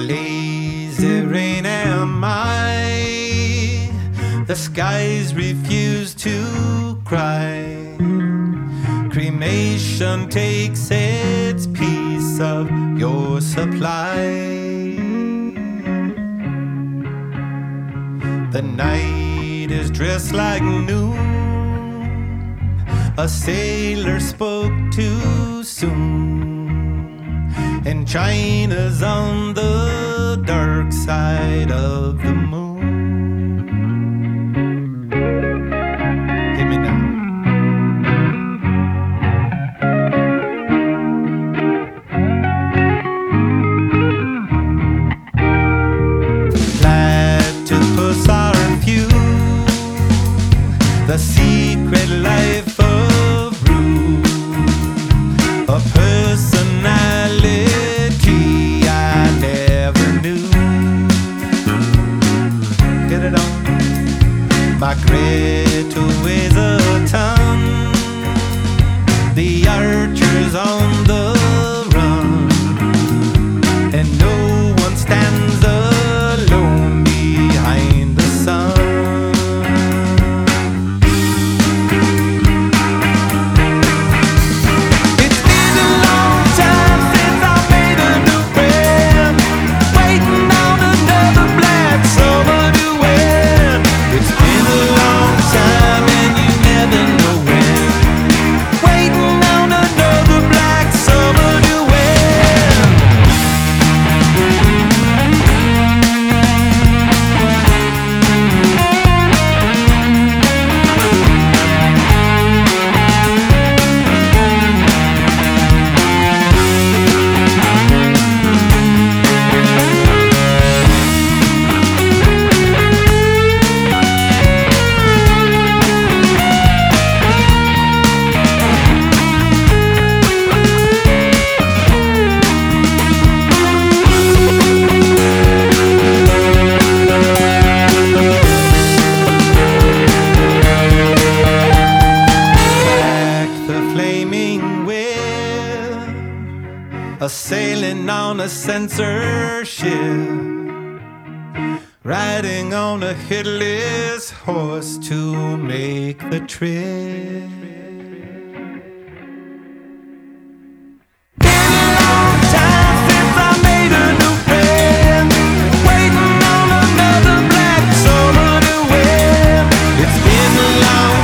lazy rain am I. The skies refuse to cry. Cremation takes its piece of your supply. The night is dressed like noon. A sailor spoke too soon, and China's on the dark side of the moon. Hit me now. Platypus are few, the secret life of Rue, a personality I never knew. Get it on. My Greta weighs a ton. The archer's on the run, and no one stands alone behind the sun. Sailing on a censorship, riding on a headless horse to make the trip. It's been a long